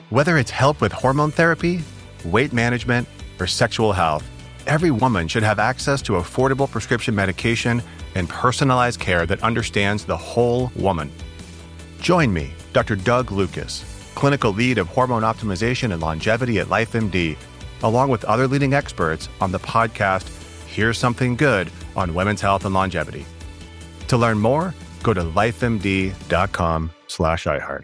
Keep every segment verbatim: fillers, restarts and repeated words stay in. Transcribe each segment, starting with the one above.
Whether it's help with hormone therapy, weight management, or sexual health, every woman should have access to affordable prescription medication and personalized care that understands the whole woman. Join me, Doctor Doug Lucas, clinical lead of hormone optimization and longevity at LifeMD, along with other leading experts on the podcast, Here's Something Good on Women's Health and Longevity. To learn more, go to lifemd.com slash iHeart.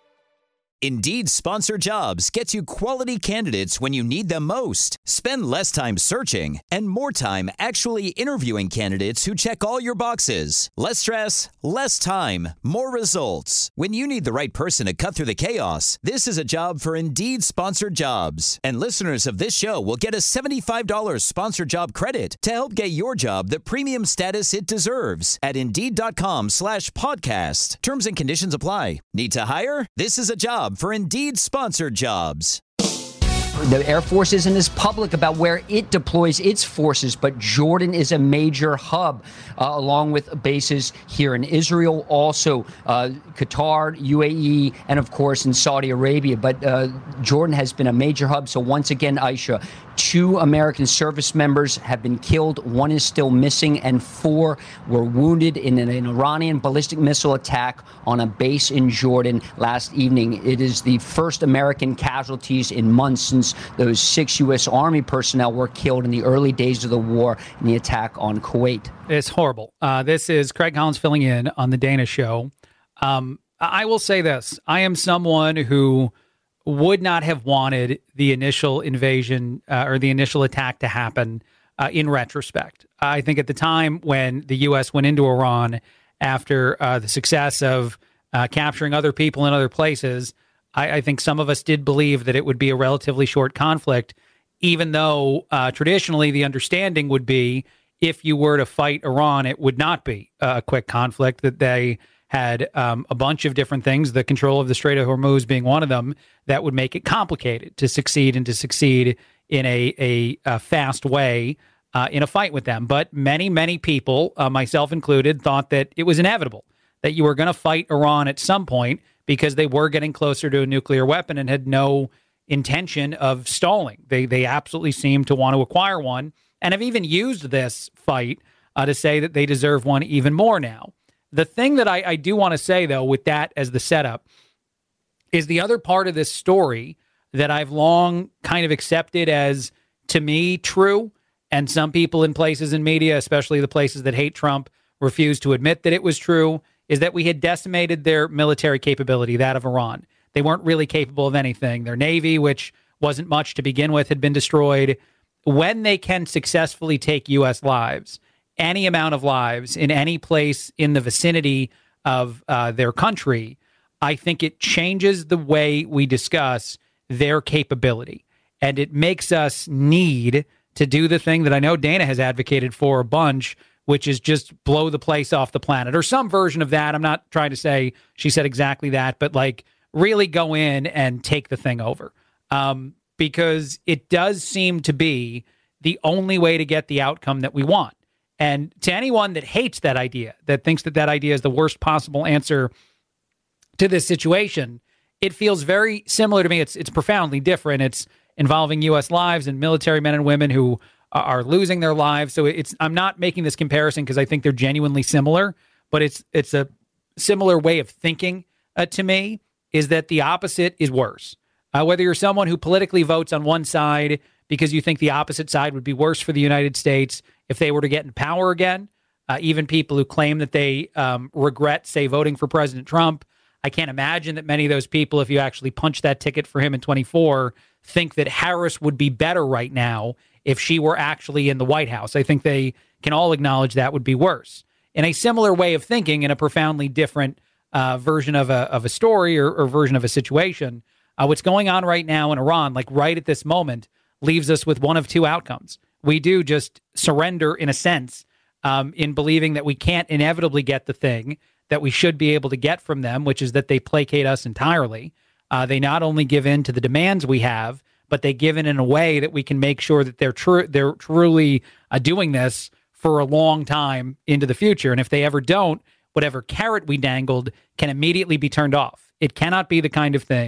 Indeed Sponsor Jobs gets you quality candidates when you need them most. Spend less time searching and more time actually interviewing candidates who check all your boxes. Less stress, less time, more results. When you need the right person to cut through the chaos, this is a job for Indeed Sponsored Jobs. And listeners of this show will get a seventy-five dollars sponsored job credit to help get your job the premium status it deserves at Indeed.com slash podcast. Terms and conditions apply. Need to hire? This is a job for Indeed Sponsored Jobs. The Air Force isn't as public about where it deploys its forces, but Jordan is a major hub, uh, along with bases here in Israel, also uh, Qatar, U A E, and of course in Saudi Arabia. But uh, Jordan has been a major hub. So once again, Aisha, two American service members have been killed. One is still missing, and four were wounded in an, an Iranian ballistic missile attack on a base in Jordan last evening. It is the first American casualties in months since those six U S Army personnel were killed in the early days of the war in the attack on Kuwait. It's horrible. Uh, this is Craig Collins filling in on the Dana Show. Um, I will say this. I am someone who would not have wanted the initial invasion uh, or the initial attack to happen uh, in retrospect. I think at the time when the U S went into Iran after uh, the success of uh, capturing other people in other places, I, I think some of us did believe that it would be a relatively short conflict, even though uh, traditionally the understanding would be if you were to fight Iran, it would not be a quick conflict, that they had um, a bunch of different things, the control of the Strait of Hormuz being one of them, that would make it complicated to succeed and to succeed in a, a, a fast way uh, in a fight with them. But many, many people, uh, myself included, thought that it was inevitable, that you were going to fight Iran at some point because they were getting closer to a nuclear weapon and had no intention of stalling. They, they absolutely seemed to want to acquire one and have even used this fight uh, to say that they deserve one even more now. The thing that I, I do want to say, though, with that as the setup, is the other part of this story that I've long kind of accepted as, to me, true, and some people in places in media, especially the places that hate Trump, refuse to admit that it was true, is that we had decimated their military capability, that of Iran. They weren't really capable of anything. Their navy, which wasn't much to begin with, had been destroyed. When they can successfully take U S lives, any amount of lives in any place in the vicinity of uh, their country, I think it changes the way we discuss their capability. And it makes us need to do the thing that I know Dana has advocated for a bunch, which is just blow the place off the planet, or some version of that. I'm not trying to say she said exactly that, but like really go in and take the thing over. Um, because it does seem to be the only way to get the outcome that we want. And to anyone that hates that idea, that thinks that that idea is the worst possible answer to this situation, it feels very similar to me. It's it's profoundly different. It's involving U S lives and military men and women who are losing their lives. So it's I'm not making this comparison because I think they're genuinely similar, but it's it's a similar way of thinking uh, to me, is that the opposite is worse. Uh, whether you're someone who politically votes on one side because you think the opposite side would be worse for the United States if they were to get in power again, uh, even people who claim that they um, regret, say, voting for President Trump, I can't imagine that many of those people, if you actually punch that ticket for him in twenty-four, think that Harris would be better right now if she were actually in the White House. I think they can all acknowledge that would be worse. In a similar way of thinking, in a profoundly different uh, version of a of a story or, or version of a situation, uh, what's going on right now in Iran, like right at this moment, leaves us with one of two outcomes. We do just surrender, in a sense, um, in believing that we can't inevitably get the thing that we should be able to get from them, which is that they placate us entirely. Uh, they not only give in to the demands we have, but they give in in a way that we can make sure that they're true, they're truly uh, doing this for a long time into the future. And if they ever don't, whatever carrot we dangled can immediately be turned off. It cannot be the kind of thing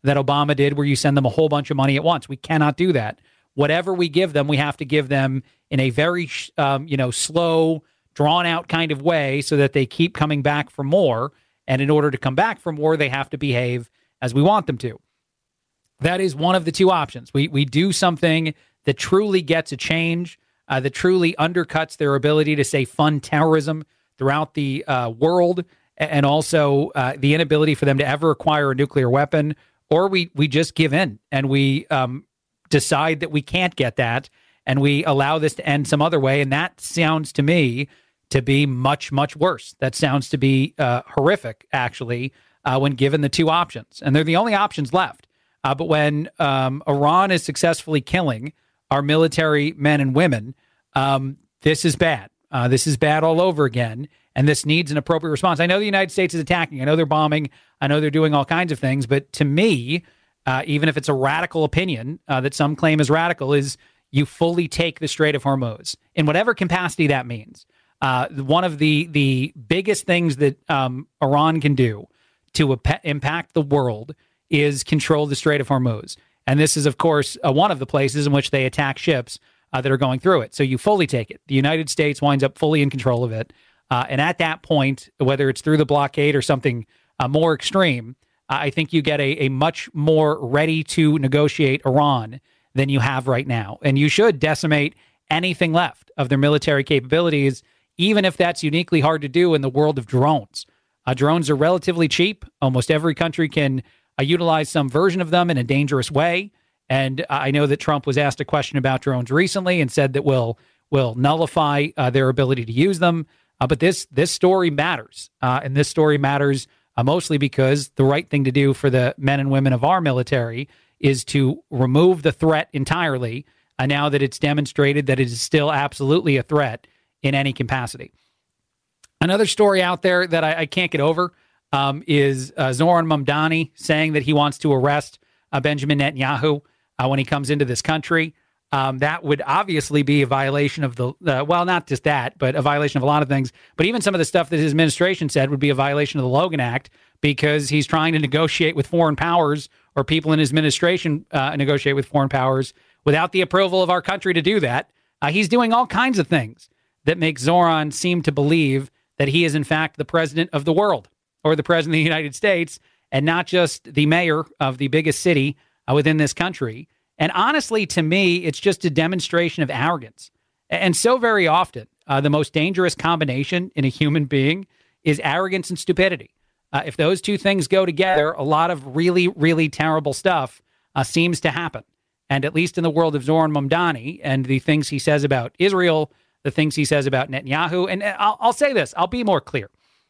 that Obama did where you send them a whole bunch of money at once. We cannot do that. Whatever we give them, we have to give them in a very, um, you know, slow, drawn out kind of way so that they keep coming back for more. And in order to come back for more, they have to behave as we want them to. That is one of the two options. We we do something that truly gets a change, uh, that truly undercuts their ability to, say, fund terrorism throughout the uh, world, and also uh, the inability for them to ever acquire a nuclear weapon, or we we just give in and we um, decide that we can't get that, and we allow this to end some other way. And that sounds to me to be much, much worse. That sounds to be uh, horrific, actually, uh, when given the two options. And they're the only options left. Uh, but when um, Iran is successfully killing our military men and women, um, this is bad. Uh, this is bad all over again. And this needs an appropriate response. I know the United States is attacking. I know they're bombing. I know they're doing all kinds of things. But to me, uh, even if it's a radical opinion uh, that some claim is radical, is you fully take the Strait of Hormuz in whatever capacity that means. Uh, one of the the biggest things that um, Iran can do to ap- impact the world is control the Strait of Hormuz. And this is, of course, uh, one of the places in which they attack ships uh, that are going through it. So you fully take it. The United States winds up fully in control of it. Uh, and at that point, whether it's through the blockade or something uh, more extreme, uh, I think you get a, a much more ready to negotiate Iran than you have right now. And you should decimate anything left of their military capabilities, even if that's uniquely hard to do in the world of drones. Uh, drones are relatively cheap. Almost every country can uh, utilize some version of them in a dangerous way. And I know that Trump was asked a question about drones recently and said that we'll, we'll nullify uh, their ability to use them. Uh, but this this story matters. Uh, and this story matters uh, mostly because the right thing to do for the men and women of our military is to remove the threat entirely, uh, now that it's demonstrated that it is still absolutely a threat in any capacity. Another story out there that I, I can't get over um, is uh, Zoran Mamdani saying that he wants to arrest uh, Benjamin Netanyahu uh, when he comes into this country. Um, that would obviously be a violation of the, uh, well, not just that, but a violation of a lot of things. But even some of the stuff that his administration said would be a violation of the Logan Act, because he's trying to negotiate with foreign powers, or people in his administration uh, negotiate with foreign powers without the approval of our country to do that. Uh, he's doing all kinds of things that make Zoran seem to believe that he is, in fact, the president of the world, or the president of the United States, and not just the mayor of the biggest city uh, within this country. And honestly, to me, it's just a demonstration of arrogance. And so very often, uh, the most dangerous combination in a human being is arrogance and stupidity. Uh, if those two things go together, a lot of really, really terrible stuff uh, seems to happen. And at least in the world of Zoran Mamdani and the things he says about Israel, the things he says about Netanyahu, and I'll, I'll say this, I'll be more clear.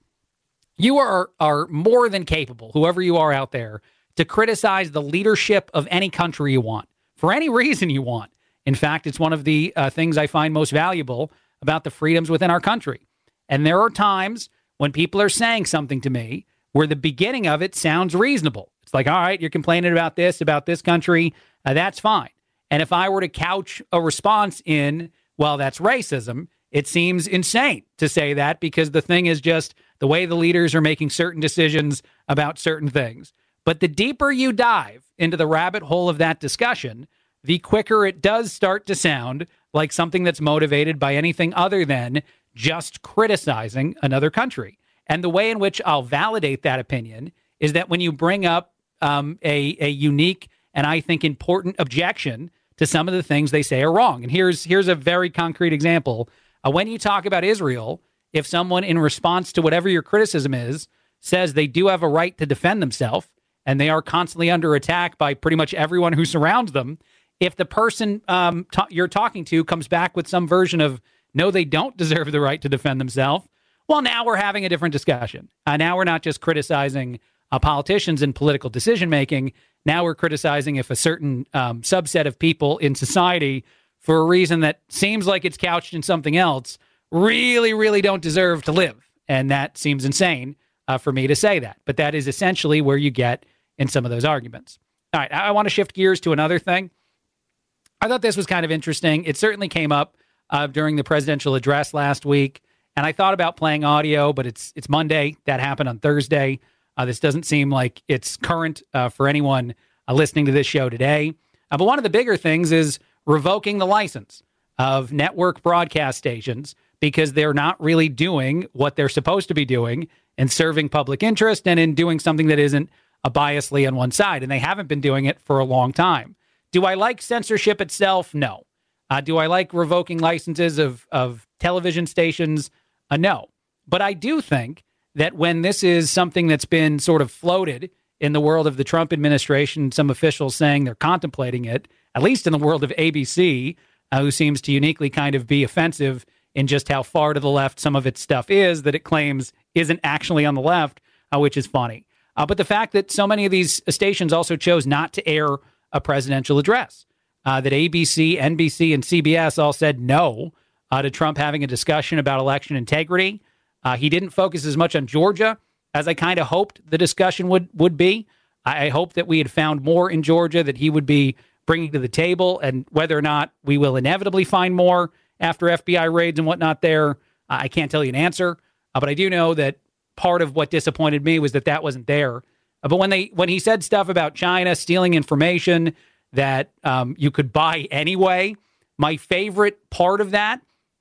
You are, are more than capable, whoever you are out there, to criticize the leadership of any country you want, for any reason you want. In fact, it's one of the uh, things I find most valuable about the freedoms within our country. And there are times when people are saying something to me where the beginning of it sounds reasonable. It's like, all right, you're complaining about this, about this country, uh, that's fine. And if I were to couch a response in, well, that's racism, it seems insane to say that, because the thing is just the way the leaders are making certain decisions about certain things. But the deeper you dive into the rabbit hole of that discussion, the quicker it does start to sound like something that's motivated by anything other than just criticizing another country. And the way in which I'll validate that opinion is that when you bring up um, a, a unique and I think important objection to some of the things they say are wrong. And here's here's a very concrete example. Uh, when you talk about Israel, if someone in response to whatever your criticism is says they do have a right to defend themselves and they are constantly under attack by pretty much everyone who surrounds them, if the person um, ta- you're talking to comes back with some version of, no, they don't deserve the right to defend themselves, well, now we're having a different discussion. Uh, now we're not just criticizing uh, politicians and political decision-making. Now we're criticizing if a certain um, subset of people in society, for a reason that seems like it's couched in something else, really, really don't deserve to live. And that seems insane uh, for me to say that. But that is essentially where you get in some of those arguments. All right, I, I want to shift gears to another thing. I thought this was kind of interesting. It certainly came up uh, during the presidential address last week. And I thought about playing audio, but it's it's Monday. That happened on Thursday. Uh, this doesn't seem like it's current uh, for anyone uh, listening to this show today. Uh, but one of the bigger things is revoking the license of network broadcast stations because they're not really doing what they're supposed to be doing and serving public interest and in doing something that isn't a biasly on one side. And they haven't been doing it for a long time. Do I like censorship itself? No. Uh, do I like revoking licenses of, of television stations? Uh, no. But I do think that when this is something that's been sort of floated in the world of the Trump administration, some officials saying they're contemplating it, at least in the world of A B C, uh, who seems to uniquely kind of be offensive in just how far to the left some of its stuff is that it claims isn't actually on the left, uh, which is funny. Uh, but the fact that so many of these stations also chose not to air a presidential address, uh, that A B C, N B C, and C B S all said no uh, to Trump having a discussion about election integrity. Uh, he didn't focus as much on Georgia as I kind of hoped the discussion would, would be. I, I hope that we had found more in Georgia that he would be bringing to the table, and whether or not we will inevitably find more after F B I raids and whatnot there, uh, I can't tell you an answer. Uh, but I do know that part of what disappointed me was that that wasn't there. Uh, but when they when he said stuff about China stealing information that um, you could buy anyway, my favorite part of that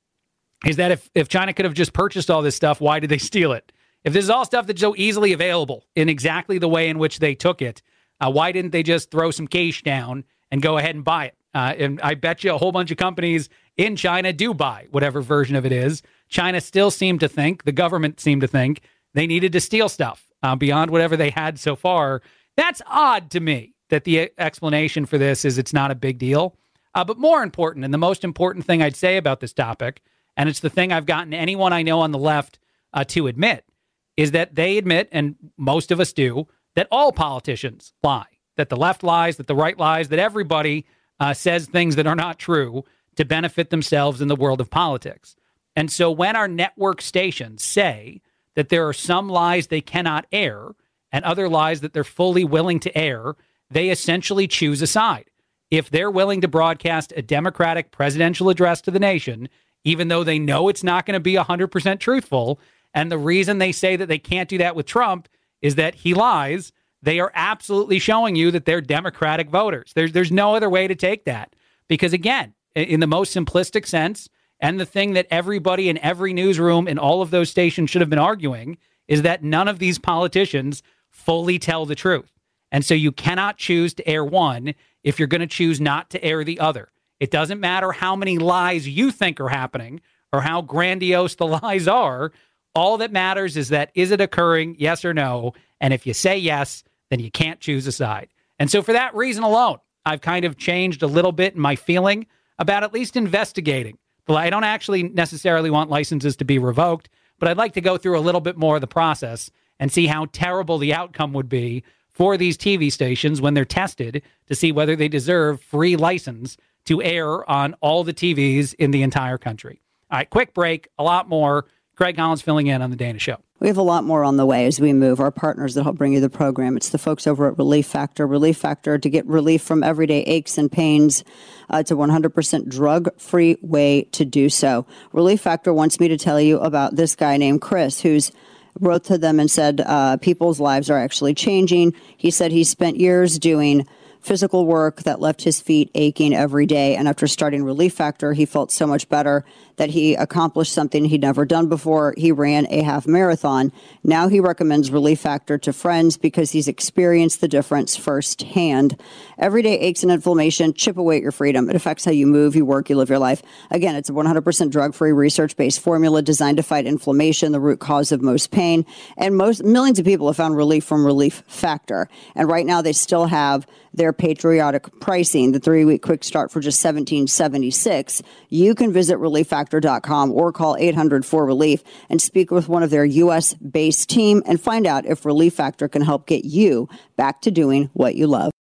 is that if, if China could have just purchased all this stuff, why did they steal it? If this is all stuff that's so easily available in exactly the way in which they took it, uh, why didn't they just throw some cash down and go ahead and buy it? Uh, and I bet you a whole bunch of companies in China do buy whatever version of it is. China still seemed to think, the government seemed to think, they needed to steal stuff uh, beyond whatever they had so far. That's odd to me that the explanation for this is it's not a big deal. Uh, but more important, and the most important thing I'd say about this topic, and it's the thing I've gotten anyone I know on the left uh, to admit, is that they admit, and most of us do, that all politicians lie, that the left lies, that the right lies, that everybody uh, says things that are not true to benefit themselves in the world of politics. And so when our network stations say that there are some lies they cannot air and other lies that they're fully willing to air, they essentially choose a side. If they're willing to broadcast a Democratic presidential address to the nation, even though they know it's not going to be one hundred percent truthful, and the reason they say that they can't do that with Trump is that he lies, they are absolutely showing you that they're Democratic voters. There's, there's no other way to take that. Because again, in the most simplistic sense, and the thing that everybody in every newsroom in all of those stations should have been arguing is that none of these politicians fully tell the truth. And so you cannot choose to air one if you're going to choose not to air the other. It doesn't matter how many lies you think are happening or how grandiose the lies are. All that matters is that, is it occurring, yes or no? And if you say yes, then you can't choose a side. And so for that reason alone, I've kind of changed a little bit in my feeling about at least investigating. I don't actually necessarily want licenses to be revoked, but I'd like to go through a little bit more of the process and see how terrible the outcome would be for these T V stations when they're tested to see whether they deserve free license to air on all the T Vs in the entire country. All right, quick break, a lot more. Craig Collins filling in on The Dana Show. We have a lot more on the way as we move. Our partners that help bring you the program. It's the folks over at Relief Factor. Relief Factor, to get relief from everyday aches and pains. Uh, it's a one hundred percent drug-free way to do so. Relief Factor wants me to tell you about this guy named Chris, who's wrote to them and said uh, people's lives are actually changing. He said he spent years doing physical work that left his feet aching every day. And after starting Relief Factor, he felt so much better that he accomplished something he'd never done before. He ran a half marathon. Now he recommends Relief Factor to friends because he's experienced the difference firsthand. Everyday aches and inflammation chip away at your freedom. It affects how you move, you work, you live your life. Again, it's a one hundred percent drug-free, research-based formula designed to fight inflammation, the root cause of most pain. And most millions of people have found relief from Relief Factor. And right now they still have their patriotic pricing, the three-week quick start for just seventeen seventy-six. You can visit relief factor dot com or call eight hundred four relief and speak with one of their U S-based team and find out if Relief Factor can help get you back to doing what you love.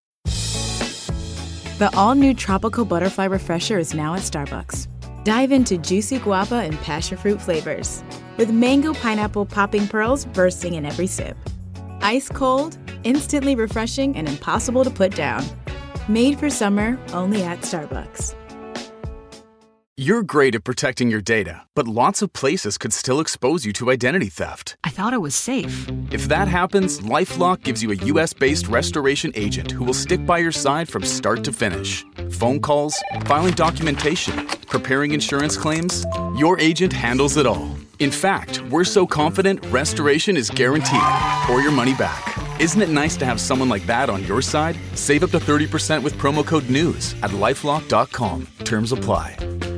The all-new Tropical Butterfly Refresher is now at Starbucks. Dive into juicy guava and passion fruit flavors, with mango pineapple popping pearls bursting in every sip. Ice cold, instantly refreshing, and impossible to put down. Made for summer, only at Starbucks. You're great at protecting your data, but lots of places could still expose you to identity theft. I thought it was safe. If that happens, LifeLock gives you a U S-based restoration agent who will stick by your side from start to finish. Phone calls, filing documentation, preparing insurance claims, your agent handles it all. In fact, we're so confident restoration is guaranteed or your money back. Isn't it nice to have someone like that on your side? Save up to thirty percent with promo code NEWS at lifelock dot com. Terms apply.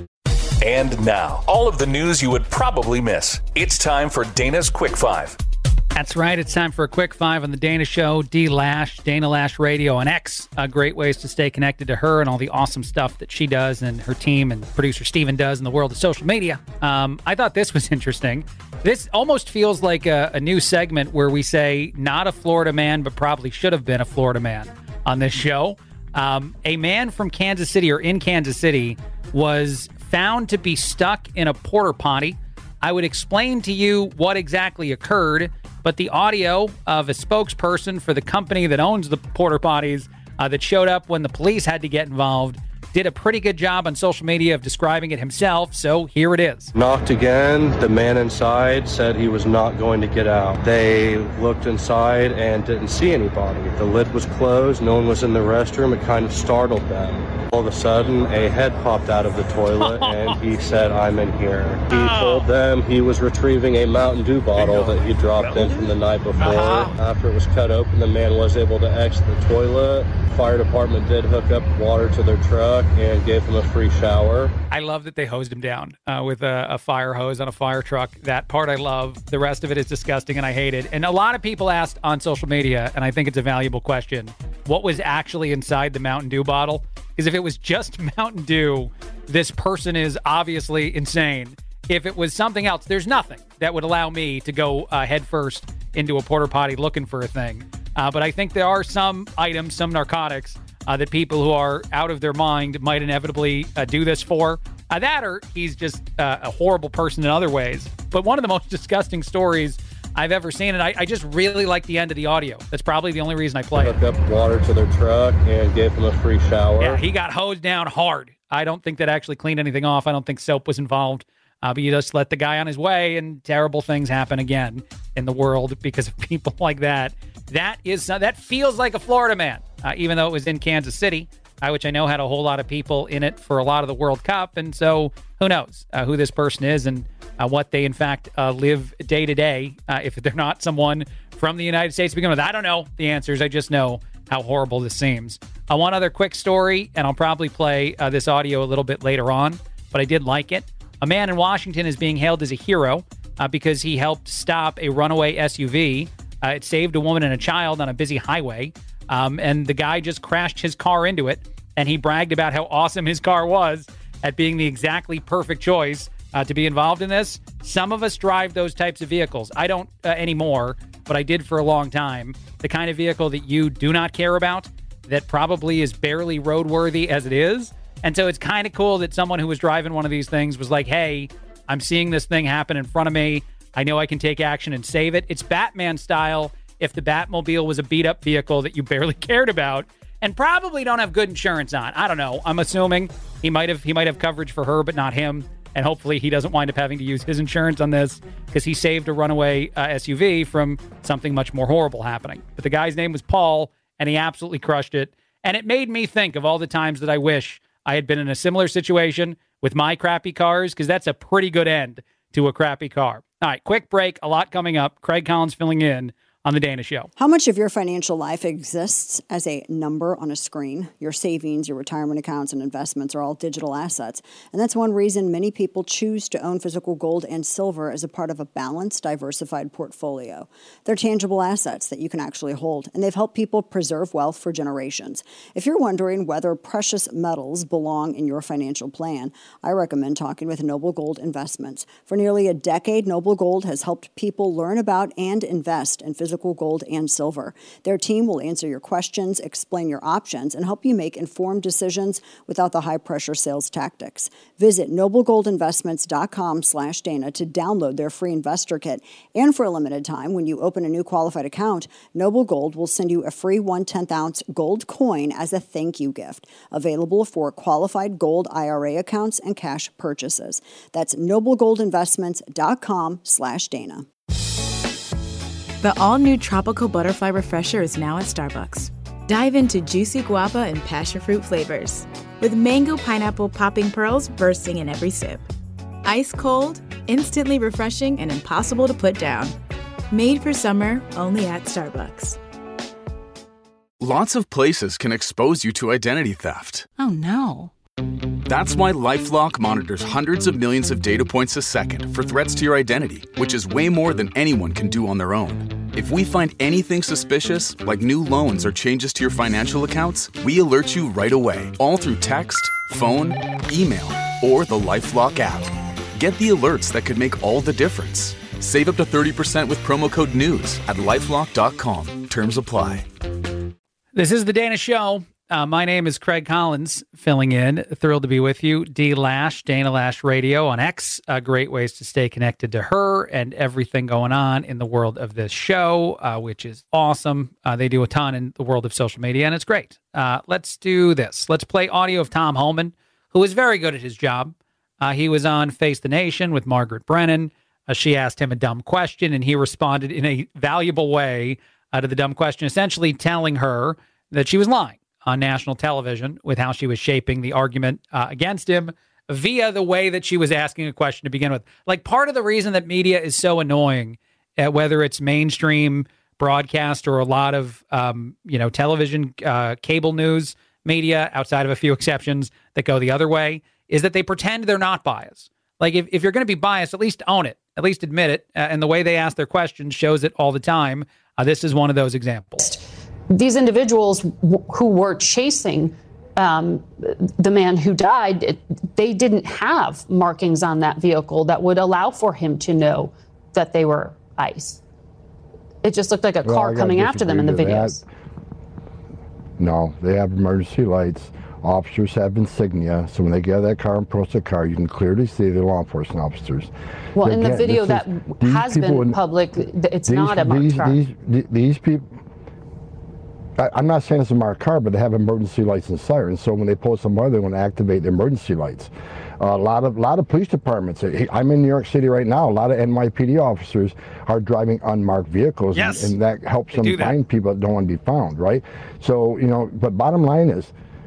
And now, all of the news you would probably miss. It's time for Dana's Quick Five. That's right. It's time for a Quick Five on the Dana Show. D Lash, Dana Lash Radio, and X. Uh, great ways to stay connected to her and all the awesome stuff that she does and her team and producer Steven does in the world of social media. Um, I thought this was interesting. This almost feels like a, a new segment where we say not a Florida man, but probably should have been a Florida man on this show. Um, a man from Kansas City or in Kansas City was found to be stuck in a porta potty. I would explain to you what exactly occurred, but the audio of a spokesperson for the company that owns the porta potties uh, that showed up when the police had to get involved did a pretty good job on social media of describing it himself, so here it is. Knocked again. The man inside said he was not going to get out. They looked inside and didn't see anybody. The lid was closed. No one was in the restroom. It kind of startled them. All of a sudden, a head popped out of the toilet, and he said, "I'm in here." He oh. told them he was retrieving a Mountain Dew bottle that he dropped in from the night before. Uh-huh. After it was cut open, the man was able to exit the toilet. Fire department did hook up water to their truck and gave him a free shower. I love that they hosed him down uh, with a, a fire hose on a fire truck. That part I love. The rest of it is disgusting and I hate it. And a lot of people asked on social media, and I think it's a valuable question, what was actually inside the Mountain Dew bottle? Because if it was just Mountain Dew, this person is obviously insane. If it was something else, there's nothing that would allow me to go uh, headfirst into a porta potty looking for a thing. Uh, but I think there are some items, some narcotics, uh, that people who are out of their mind might inevitably uh, do this for. Uh, that or he's just uh, a horrible person in other ways. But one of the most disgusting stories I've ever seen, and I, I just really like the end of the audio. That's probably the only reason I play it. Hooked up water to their truck and gave him a free shower. Yeah, he got hosed down hard. I don't think that actually cleaned anything off. I don't think soap was involved. Uh, but you just let the guy on his way, and terrible things happen again in the world because of people like that. That is that feels like a Florida man, uh, even though it was in Kansas City, uh, which I know had a whole lot of people in it for a lot of the World Cup. And so who knows uh, who this person is and uh, what they, in fact, uh, live day to day. Uh, if they're not someone from the United States to begin with, I don't know the answers. I just know how horrible this seems. Uh, one other quick story, and I'll probably play uh, this audio a little bit later on, but I did like it. A man in Washington is being hailed as a hero uh, because he helped stop a runaway S U V. Uh, it saved a woman and a child on a busy highway, um, and the guy just crashed his car into it, and he bragged about how awesome his car was at being the exactly perfect choice uh, to be involved in this. Some of us drive those types of vehicles. I don't uh, anymore, but I did for a long time. The kind of vehicle that you do not care about, that probably is barely roadworthy as it is. And so it's kind of cool that someone who was driving one of these things was like, hey, I'm seeing this thing happen in front of me. I know I can take action and save it. It's Batman style if the Batmobile was a beat-up vehicle that you barely cared about and probably don't have good insurance on. I don't know. I'm assuming he might have he might have coverage for her, but not him. And hopefully he doesn't wind up having to use his insurance on this because he saved a runaway uh, S U V from something much more horrible happening. But the guy's name was Paul, and he absolutely crushed it. And it made me think of all the times that I wish I had been in a similar situation with my crappy cars, because that's a pretty good end to a crappy car. All right, quick break. A lot coming up. Craig Collins filling in on The Dana Show. How much of your financial life exists as a number on a screen? Your savings, your retirement accounts, and investments are all digital assets. And that's one reason many people choose to own physical gold and silver as a part of a balanced, diversified portfolio. They're tangible assets that you can actually hold, and they've helped people preserve wealth for generations. If you're wondering whether precious metals belong in your financial plan, I recommend talking with Noble Gold Investments. For nearly a decade, Noble Gold has helped people learn about and invest in physical physical gold and silver. Their team will answer your questions, explain your options, and help you make informed decisions without the high-pressure sales tactics. Visit noble gold investments dot com slash Dana to download their free investor kit. And for a limited time, when you open a new qualified account, Noble Gold will send you a free one tenth ounce gold coin as a thank you gift, available for qualified gold I R A accounts and cash purchases. That's noble gold investments dot com slash Dana. The all-new Tropical Butterfly Refresher is now at Starbucks. Dive into juicy guava and passion fruit flavors, with mango pineapple popping pearls bursting in every sip. Ice cold, instantly refreshing, and impossible to put down. Made for summer, only at Starbucks. Lots of places can expose you to identity theft. Oh no. That's why LifeLock monitors hundreds of millions of data points a second for threats to your identity, which is way more than anyone can do on their own. If we find anything suspicious, like new loans or changes to your financial accounts, we alert you right away, all through text, phone, email, or the LifeLock app. Get the alerts that could make all the difference. Save up to thirty percent with promo code NEWS at lifelock dot com. Terms apply. This is The Dana Show. Uh, my name is Craig Collins, filling in. Thrilled to be with you. D Lash, Dana Lash Radio on X. Uh, great ways to stay connected to her and everything going on in the world of this show, uh, which is awesome. Uh, they do a ton in the world of social media, and it's great. Uh, let's do this. Let's play audio of Tom Homan, who is very good at his job. Uh, he was on Face the Nation with Margaret Brennan. Uh, she asked him a dumb question, and he responded in a valuable way uh, to the dumb question, essentially telling her that she was lying on national television with how she was shaping the argument uh, against him via the way that she was asking a question to begin with. Like, part of the reason that media is so annoying, uh, whether it's mainstream broadcast or a lot of, um, you know, television, uh, cable news media, outside of a few exceptions that go the other way, is that they pretend they're not biased. Like, if, if you're going to be biased, at least own it, at least admit it. Uh, and the way they ask their questions shows it all the time. Uh, this is one of those examples. These individuals w- who were chasing um, the man who died, it, they didn't have markings on that vehicle that would allow for him to know that they were ICE. It just looked like a well, car coming after them in the videos. That. No, they have emergency lights. Officers have insignia, so when they get out of that car and approach the car, you can clearly see the law enforcement officers. Well, Again, in the video is, that has been in, public, it's these, not a marked these, car. These, these, these people, I, I'm not saying it's a marked car, but they have emergency lights and sirens, so when they pull somebody, they want to activate the emergency lights. Uh, a lot of lot of police departments. I'm in New York City right now. A lot of N Y P D officers are driving unmarked vehicles, yes, and, and that helps them that. find people that don't want to be found, right? So, you know, but bottom line is,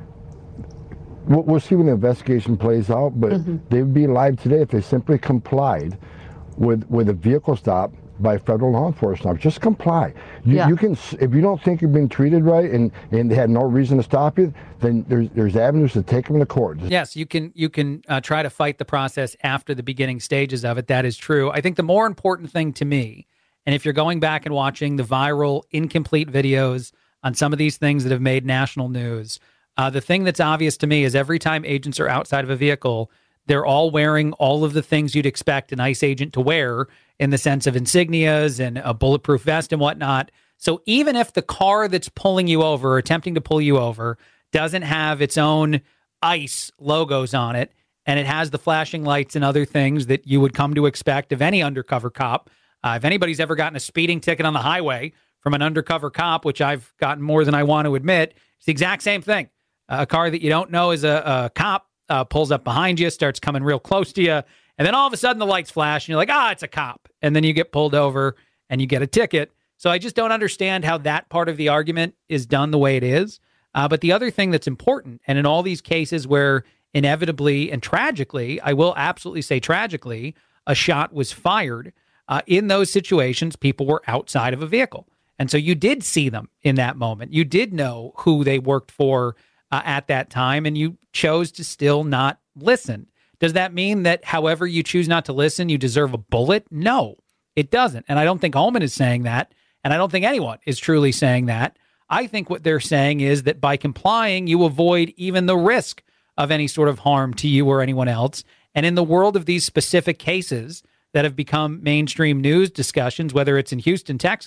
we'll, we'll see when the investigation plays out, but mm-hmm. they would be alive today if they simply complied with, with a vehicle stop by federal law enforcement. Just comply. You, yeah. you can, if you don't think you're being treated right and, and they had no reason to stop you, then there's there's avenues to take them to court. Yes, you can you can uh, try to fight the process after the beginning stages of it. That is true. I think the more important thing to me, and if you're going back and watching the viral, incomplete videos on some of these things that have made national news, uh, the thing that's obvious to me is every time agents are outside of a vehicle, they're all wearing all of the things you'd expect an ICE agent to wear in the sense of insignias and a bulletproof vest and whatnot. So even if the car that's pulling you over or attempting to pull you over doesn't have its own ICE logos on it, and it has the flashing lights and other things that you would come to expect of any undercover cop, uh, if anybody's ever gotten a speeding ticket on the highway from an undercover cop, which I've gotten more than I want to admit, it's the exact same thing. Uh, a car that you don't know is a, a cop uh, pulls up behind you, starts coming real close to you, and then all of a sudden the lights flash and you're like, ah, it's a cop. And then you get pulled over and you get a ticket. So I just don't understand how that part of the argument is done the way it is. Uh, but the other thing that's important, and in all these cases where inevitably and tragically, I will absolutely say tragically, a shot was fired, uh, in those situations, people were outside of a vehicle. And so you did see them in that moment. You did know who they worked for uh, at that time, and you chose to still not listen. Does that mean that however you choose not to listen, you deserve a bullet? No, it doesn't. And I don't think Holman is saying that. And I don't think anyone is truly saying that. I think what they're saying is that by complying, you avoid even the risk of any sort of harm to you or anyone else. And in the world of these specific cases that have become mainstream news discussions, whether it's in Houston, Texas,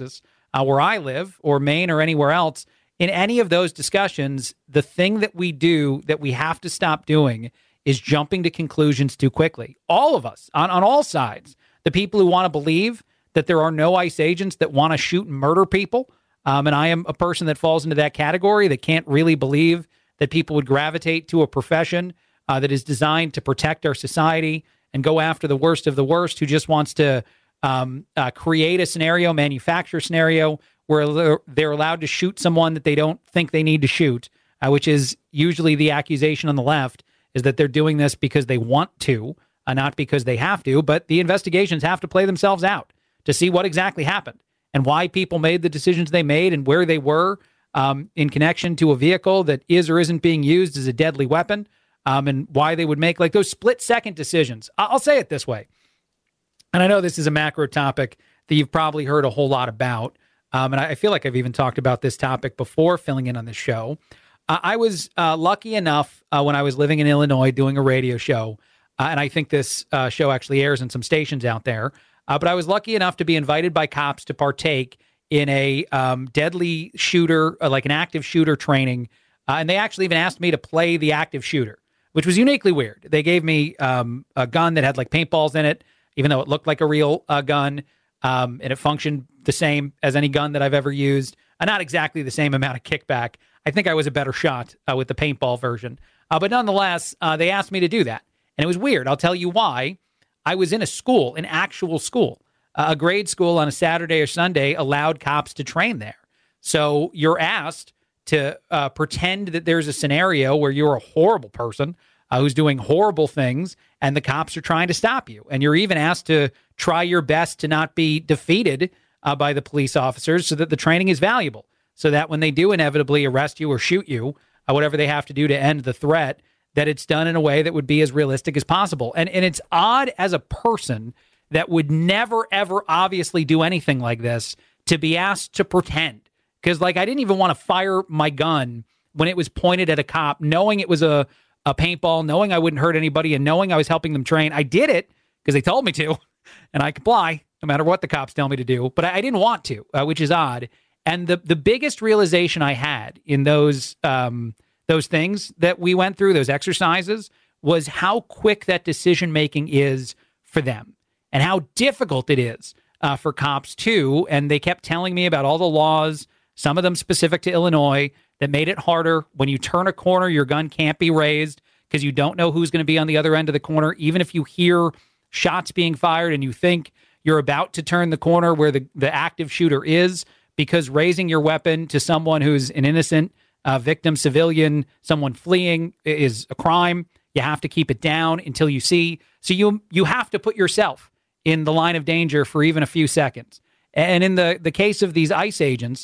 uh, where I live or Maine or anywhere else, in any of those discussions, the thing that we do that we have to stop doing is jumping to conclusions too quickly. All of us, on, on all sides, the people who want to believe that there are no ICE agents that want to shoot and murder people, um, and I am a person that falls into that category that can't really believe that people would gravitate to a profession uh, that is designed to protect our society and go after the worst of the worst, who just wants to um, uh, create a scenario, manufacture a scenario where they're allowed to shoot someone that they don't think they need to shoot, uh, which is usually the accusation on the left, is that they're doing this because they want to, uh, not because they have to. But the investigations have to play themselves out to see what exactly happened and why people made the decisions they made and where they were um, in connection to a vehicle that is or isn't being used as a deadly weapon, um, and why they would make like those split-second decisions. I'll say it this way, and I know this is a macro topic that you've probably heard a whole lot about, um, and I feel like I've even talked about this topic before filling in on this show. Uh, I was uh, lucky enough uh, when I was living in Illinois doing a radio show, uh, and I think this uh, show actually airs in some stations out there, uh, but I was lucky enough to be invited by cops to partake in a um, deadly shooter, uh, like an active shooter training, uh, and they actually even asked me to play the active shooter, which was uniquely weird. They gave me um, a gun that had like paintballs in it, even though it looked like a real uh, gun, um, and it functioned the same as any gun that I've ever used. Uh, not exactly the same amount of kickback. I think I was a better shot uh, with the paintball version. Uh, but nonetheless, uh, they asked me to do that. And it was weird. I'll tell you why. I was in a school, an actual school. Uh, a grade school on a Saturday or Sunday allowed cops to train there. So you're asked to uh, pretend that there's a scenario where you're a horrible person uh, who's doing horrible things, and the cops are trying to stop you. And you're even asked to try your best to not be defeated uh, by the police officers so that the training is valuable, so that when they do inevitably arrest you or shoot you, uh, whatever they have to do to end the threat, that it's done in a way that would be as realistic as possible. And and it's odd as a person that would never, ever obviously do anything like this to be asked to pretend. Because, like, I didn't even want to fire my gun when it was pointed at a cop, knowing it was a, a paintball, knowing I wouldn't hurt anybody, and knowing I was helping them train. I did it because they told me to, and I comply no matter what the cops tell me to do. But I, I didn't want to, uh, which is odd. And the the biggest realization I had in those um, those things that we went through, those exercises, was how quick that decision-making is for them and how difficult it is uh, for cops, too. And they kept telling me about all the laws, some of them specific to Illinois, that made it harder. When you turn a corner, your gun can't be raised because you don't know who's going to be on the other end of the corner. Even if you hear shots being fired and you think you're about to turn the corner where the, the active shooter is, because raising your weapon to someone who's an innocent uh, victim, civilian, someone fleeing is a crime. You have to keep it down until you see. So you you have to put yourself in the line of danger for even a few seconds. And in the, the case of these ICE agents,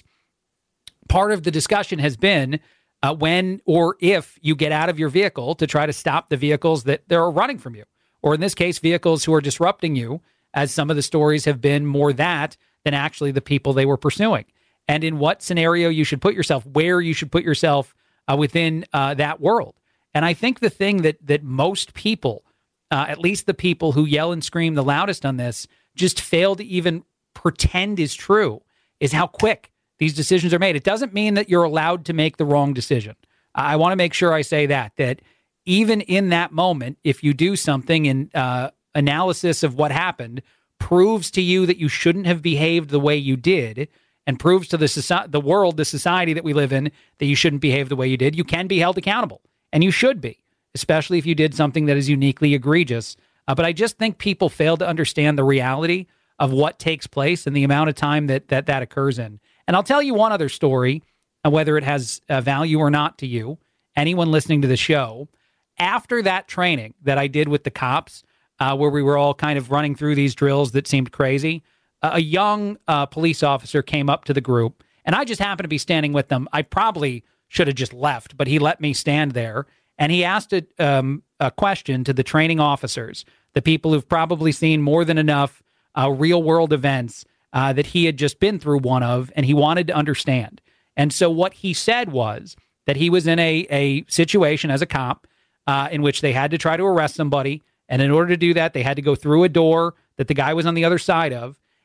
part of the discussion has been uh, when or if you get out of your vehicle to try to stop the vehicles that they're running from you. Or in this case, vehicles who are disrupting you, as some of the stories have been more that than actually the people they were pursuing. And in what scenario you should put yourself, where you should put yourself uh, within uh, that world. And I think the thing that that most people, uh, at least the people who yell and scream the loudest on this, just fail to even pretend is true, is how quick these decisions are made. It doesn't mean that you're allowed to make the wrong decision. I want to make sure I say that, that even in that moment, if you do something in uh, analysis of what happened, proves to you that you shouldn't have behaved the way you did, and proves to the soci- the world, the society that we live in, that you shouldn't behave the way you did, you can be held accountable. And you should be, especially if you did something that is uniquely egregious. Uh, but I just think people fail to understand the reality of what takes place and the amount of time that that, that occurs in. And I'll tell you one other story, uh, whether it has uh, value or not to you, anyone listening to the show. After that training that I did with the cops, uh, where we were all kind of running through these drills that seemed crazy, uh, a young uh, police officer came up to the group, and I just happened to be standing with them. I probably should have just left, but he let me stand there, and he asked a, um, a question to the training officers, the people who've probably seen more than enough uh, real-world events uh, that he had just been through one of, and he wanted to understand. And so what he said was that he was in a, a situation as a cop uh, in which they had to try to arrest somebody, and in order to do that, they had to go through a door that the guy was on the other side of,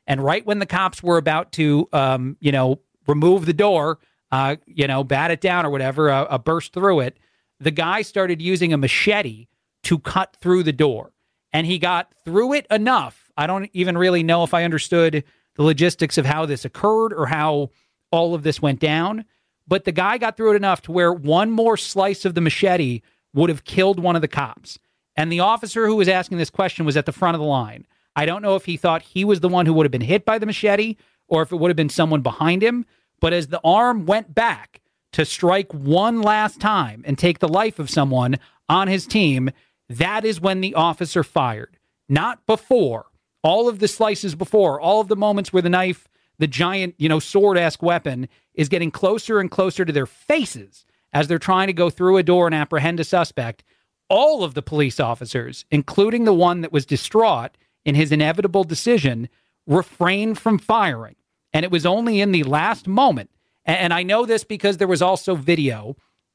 And right when the cops were about to, um, you know, remove the door, uh, you know, bat it down or whatever, uh, uh, burst through it, the guy started using a machete to cut through the door. And he got through it enough. I don't even really know if I understood the logistics of how this occurred or how all of this went down. But the guy got through it enough to where one more slice of the machete would have killed one of the cops. And the officer who was asking this question was at the front of the line. I don't know if he thought he was the one who would have been hit by the machete or if it would have been someone behind him. But as the arm went back to strike one last time and take the life of someone on his team, that is when the officer fired. Not before. All of the slices before, all of the moments where the knife, the giant, you know, sword-esque weapon is getting closer and closer to their faces as they're trying to go through a door and apprehend a suspect. All of the police officers, including the one that was distraught in his inevitable decision, refrained from firing. And it was only in the last moment. And I know this because there was also video.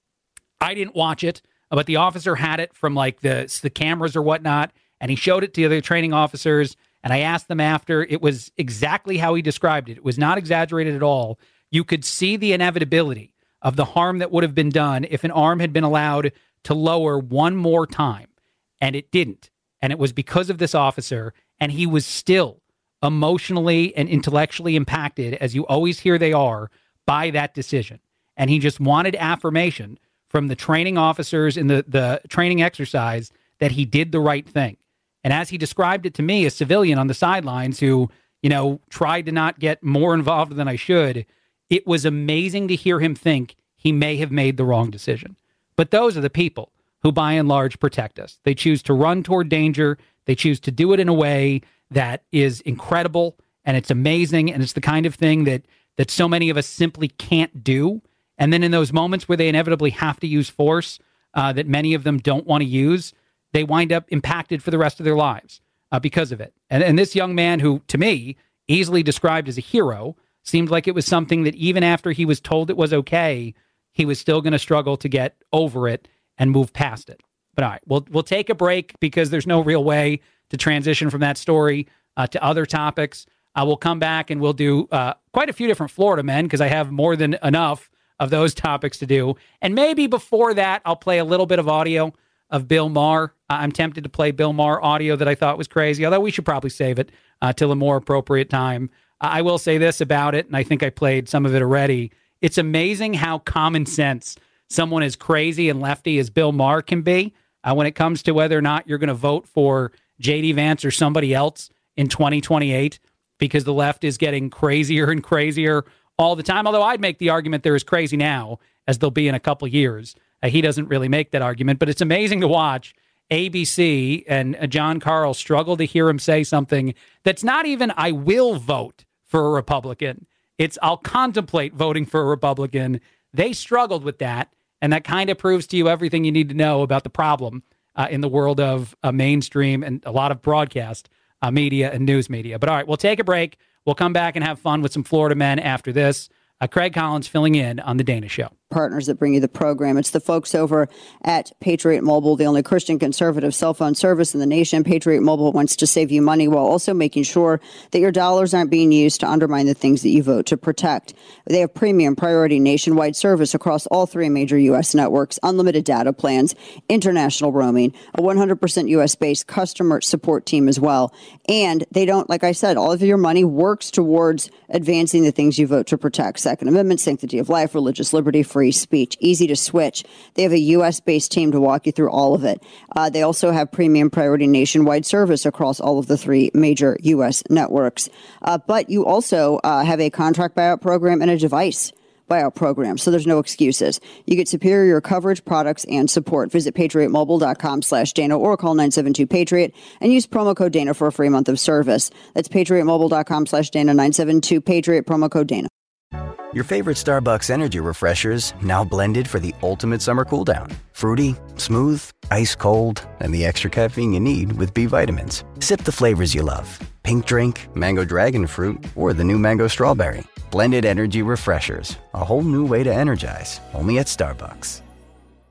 I didn't watch it, but the officer had it from like the, the cameras or whatnot. And he showed it to the other training officers. And I asked them after. It was exactly how he described it. It was not exaggerated at all. You could see the inevitability of the harm that would have been done if an arm had been allowed to lower one more time. And it didn't. And it was because of this officer. And he was still emotionally and intellectually impacted, as you always hear they are, by that decision. And he just wanted affirmation from the training officers in the, the training exercise that he did the right thing. And as he described it to me, a civilian on the sidelines who, you know, tried to not get more involved than I should, it was amazing to hear him think he may have made the wrong decision. But those are the people who, by and large, protect us. They choose to run toward danger. They choose to do it in a way that is incredible, and it's amazing, and it's the kind of thing that that so many of us simply can't do. And then in those moments where they inevitably have to use force uh, that many of them don't want to use, they wind up impacted for the rest of their lives uh, because of it. And, and this young man who, to me, easily described as a hero, seemed like it was something that even after he was told it was okay, he was still going to struggle to get over it and move past it. But all right, we'll, we'll take a break because there's no real way to transition from that story uh, to other topics. Uh, we'll come back and we'll do uh, quite a few different Florida men because I have more than enough of those topics to do. And maybe before that, I'll play a little bit of audio of Bill Maher. Uh, I'm tempted to play Bill Maher audio that I thought was crazy, although we should probably save it uh, till a more appropriate time. Uh, I will say this about it, and I think I played some of it already. It's amazing how common sense someone as crazy and lefty as Bill Maher can be uh, when it comes to whether or not you're going to vote for J D Vance or somebody else in twenty twenty-eight, because the left is getting crazier and crazier all the time. Although I'd make the argument they're as crazy now as they'll be in a couple years. Uh, he doesn't really make that argument, but it's amazing to watch A B C and uh, John Carl struggle to hear him say something that's not even, I will vote for a Republican. It's, I'll contemplate voting for a Republican. They struggled with that, and that kind of proves to you everything you need to know about the problem uh, in the world of uh, mainstream and a lot of broadcast uh, media and news media. But all right, we'll take a break. We'll come back and have fun with some Florida men after this. Uh, Craig Collins filling in on The Dana Show. Partners that bring you the program. It's the folks over at Patriot Mobile, the only Christian conservative cell phone service in the nation. Patriot Mobile wants to save you money while also making sure that your dollars aren't being used to undermine the things that you vote to protect. They have premium priority nationwide service across all three major U S networks, unlimited data plans, international roaming, a one hundred percent U S-based customer support team as well. And they don't, like I said, all of your money works towards advancing the things you vote to protect. Second Amendment, sanctity of life, religious liberty, free speech, easy to switch. They have a U S-based team to walk you through all of it. Uh, they also have premium priority nationwide service across all of the three major U S networks. Uh, but you also uh, have a contract buyout program and a device buyout program, so there's no excuses. You get superior coverage, products, and support. Visit patriotmobile.com slash Dana or call nine seven two Patriot and use promo code Dana for a free month of service. That's patriotmobile.com slash Dana, nine seven two Patriot, promo code Dana. Your favorite Starbucks energy refreshers now blended for the ultimate summer cool down. Fruity, smooth, ice cold, and the extra caffeine you need with B vitamins. Sip the flavors you love. Pink drink, mango dragon fruit, or the new mango strawberry. Blended energy refreshers. A whole new way to energize. Only at Starbucks.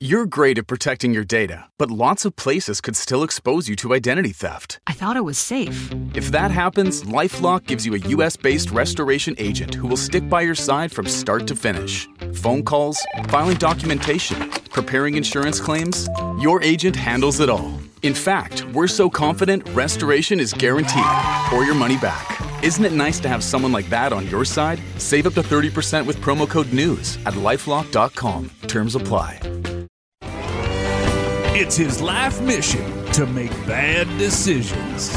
You're great at protecting your data, but lots of places could still expose you to identity theft. I thought it was safe. If that happens, LifeLock gives you a U S-based restoration agent who will stick by your side from start to finish. Phone calls, filing documentation, preparing insurance claims, your agent handles it all. In fact, we're so confident restoration is guaranteed or your money back. Isn't it nice to have someone like that on your side? Save up to thirty percent with promo code NEWS at lifelock dot com. Terms apply. It's his life mission to make bad decisions.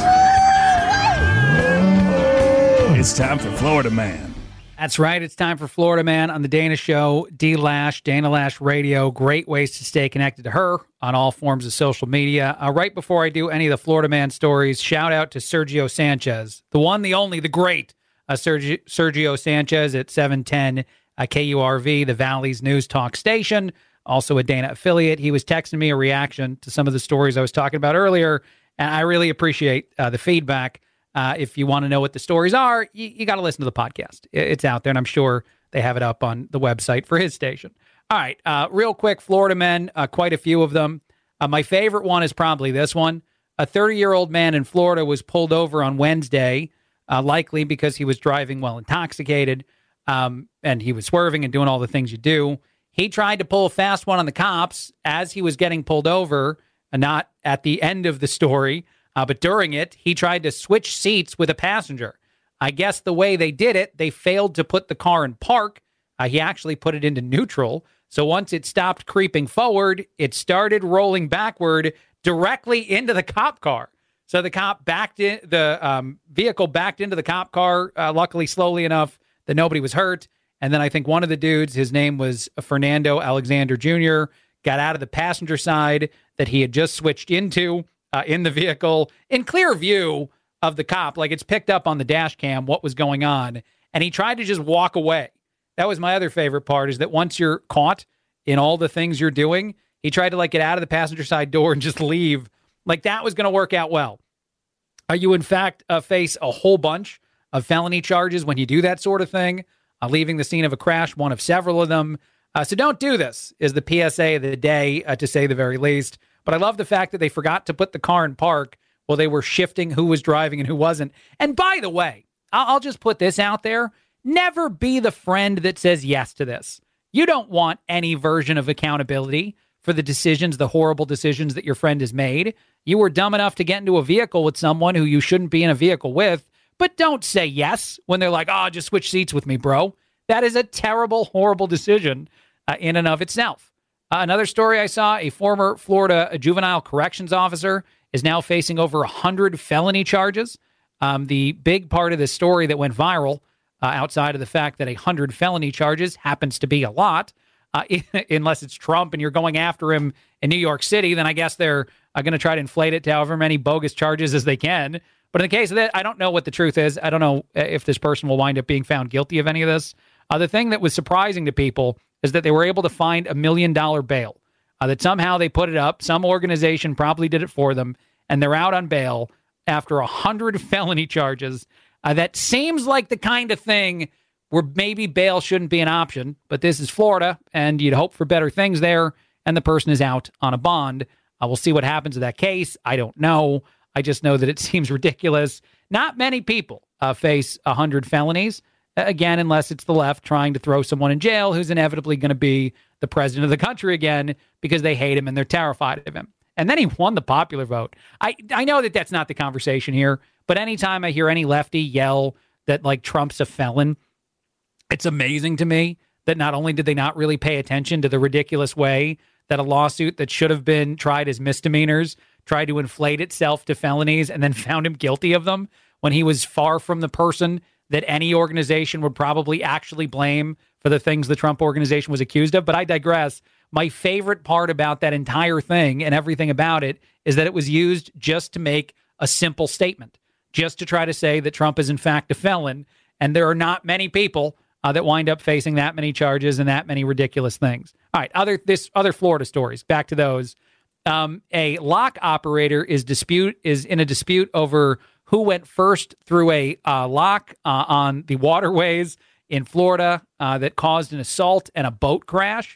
It's time for Florida Man. That's right. It's time for Florida Man on the Dana Show. D Lash, Dana Lash Radio. Great ways to stay connected to her on all forms of social media. Uh, right before I do any of the Florida Man stories, shout out to Sergio Sanchez, the one, the only, the great uh, Sergio, Sergio Sanchez at seven ten uh, K U R V, the Valley's news talk station. Also a Dana affiliate. He was texting me a reaction to some of the stories I was talking about earlier, and I really appreciate uh, the feedback. Uh, if you want to know what the stories are, you, you got to listen to the podcast. It's out there, and I'm sure they have it up on the website for his station. All right, uh, real quick, Florida men, uh, quite a few of them. Uh, my favorite one is probably this one. A thirty-year-old man in Florida was pulled over on Wednesday, uh, likely because he was driving while intoxicated, um, and he was swerving and doing all the things you do. He tried to pull a fast one on the cops as he was getting pulled over, uh, not at the end of the story, uh, but during it, he tried to switch seats with a passenger. I guess the way they did it, they failed to put the car in park. Uh, he actually put it into neutral. So once it stopped creeping forward, it started rolling backward directly into the cop car. So the cop backed in, the um, vehicle backed into the cop car, uh, luckily slowly enough that nobody was hurt. And then I think one of the dudes, his name was Fernando Alexander Junior, got out of the passenger side that he had just switched into uh, in the vehicle in clear view of the cop. Like, it's picked up on the dash cam what was going on. And he tried to just walk away. That was my other favorite part, is that once you're caught in all the things you're doing, he tried to like get out of the passenger side door and just leave. Like, that was going to work out well. Uh, you, in fact, uh, face a whole bunch of felony charges when you do that sort of thing. Uh, leaving the scene of a crash, one of several of them. Uh, so don't do this, is the P S A of the day, uh, to say the very least. But I love the fact that they forgot to put the car in park while they were shifting who was driving and who wasn't. And by the way, I'll, I'll just put this out there. Never be the friend that says yes to this. You don't want any version of accountability for the decisions, the horrible decisions that your friend has made. You were dumb enough to get into a vehicle with someone who you shouldn't be in a vehicle with. But don't say yes when they're like, oh, just switch seats with me, bro. That is a terrible, horrible decision uh, in and of itself. Uh, another story I saw, a former Florida juvenile corrections officer is now facing over one hundred felony charges. Um, the big part of this story that went viral, uh, outside of the fact that one hundred felony charges happens to be a lot, uh, unless it's Trump and you're going after him in New York City, then I guess they're uh, going to try to inflate it to however many bogus charges as they can. But in the case of that, I don't know what the truth is. I don't know if this person will wind up being found guilty of any of this. Uh, the thing that was surprising to people is that they were able to find a million dollar bail, uh, that somehow they put it up. Some organization probably did it for them, and they're out on bail after one hundred felony charges. Uh, that seems like the kind of thing where maybe bail shouldn't be an option, but this is Florida, and you'd hope for better things there, and the person is out on a bond. Uh, we'll see what happens to that case. I don't know. I just know that it seems ridiculous. Not many people uh, face one hundred felonies, again, unless it's the left trying to throw someone in jail who's inevitably going to be the president of the country again because they hate him and they're terrified of him. And then he won the popular vote. I, I know that that's not the conversation here, but anytime I hear any lefty yell that, like, Trump's a felon, it's amazing to me that not only did they not really pay attention to the ridiculous way that a lawsuit that should have been tried as misdemeanors tried to inflate itself to felonies and then found him guilty of them when he was far from the person that any organization would probably actually blame for the things the Trump organization was accused of. But I digress. My favorite part about that entire thing and everything about it is that it was used just to make a simple statement, just to try to say that Trump is in fact a felon. And there are not many people uh, that wind up facing that many charges and that many ridiculous things. All right, other this other Florida stories, back to those. Um, a lock operator is dispute is in a dispute over who went first through a uh, lock uh, on the waterways in Florida uh, that caused an assault and a boat crash.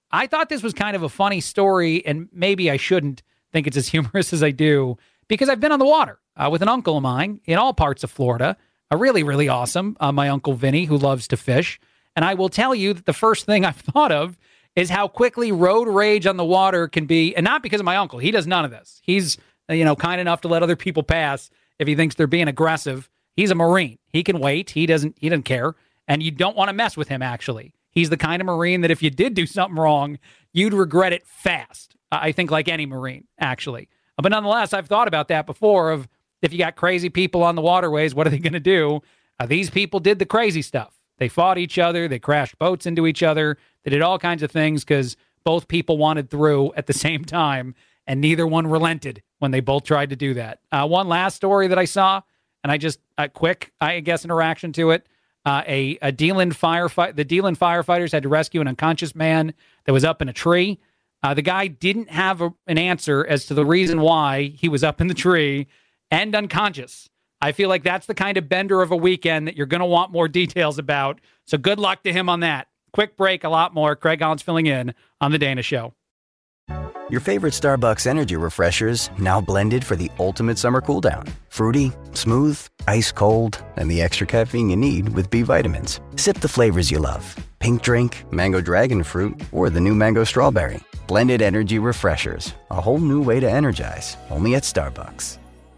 I thought this was kind of a funny story, and maybe I shouldn't think it's as humorous as I do, because I've been on the water uh, with an uncle of mine in all parts of Florida, a really, really awesome, uh, my Uncle Vinny, who loves to fish. And I will tell you that the first thing I've thought of is how quickly road rage on the water can be, and not because of my uncle. He does none of this. He's, you know, kind enough to let other people pass if he thinks they're being aggressive. He's a Marine. He can wait. He doesn't, he doesn't care. And you don't want to mess with him, actually. He's the kind of Marine that if you did do something wrong, you'd regret it fast. I think like any Marine, actually. But nonetheless, I've thought about that before of if you got crazy people on the waterways, what are they going to do? Uh, these people did the crazy stuff. They fought each other. They crashed boats into each other. They did all kinds of things because both people wanted through at the same time, and neither one relented when they both tried to do that. Uh, one last story that I saw, and I just, a quick, I guess, interaction to it. Uh, a, a Deland firefight, the Deland firefighters had to rescue an unconscious man that was up in a tree. Uh, the guy didn't have a, an answer as to the reason why he was up in the tree and unconscious. I feel like that's the kind of bender of a weekend that you're going to want more details about. So good luck to him on that. Quick break, a lot more. Craig Collins filling in on The Dana Show. Your favorite Starbucks energy refreshers now blended for the ultimate summer cool down. Fruity, smooth, ice cold, and the extra caffeine you need with B vitamins. Sip the flavors you love. Pink drink, mango dragon fruit, or the new mango strawberry. Blended energy refreshers. A whole new way to energize. Only at Starbucks.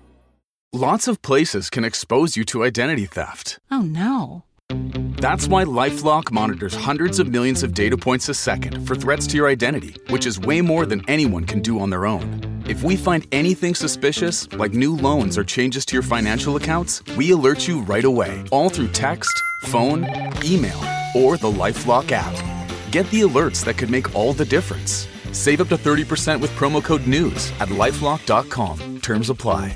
Lots of places can expose you to identity theft. Oh no. That's why LifeLock monitors hundreds of millions of data points a second for threats to your identity, which is way more than anyone can do on their own. If we find anything suspicious, like new loans or changes to your financial accounts, we alert you right away, all through text, phone, email, or the LifeLock app. Get the alerts that could make all the difference. Save up to thirty percent with promo code NEWS at lifelock dot com. Terms apply.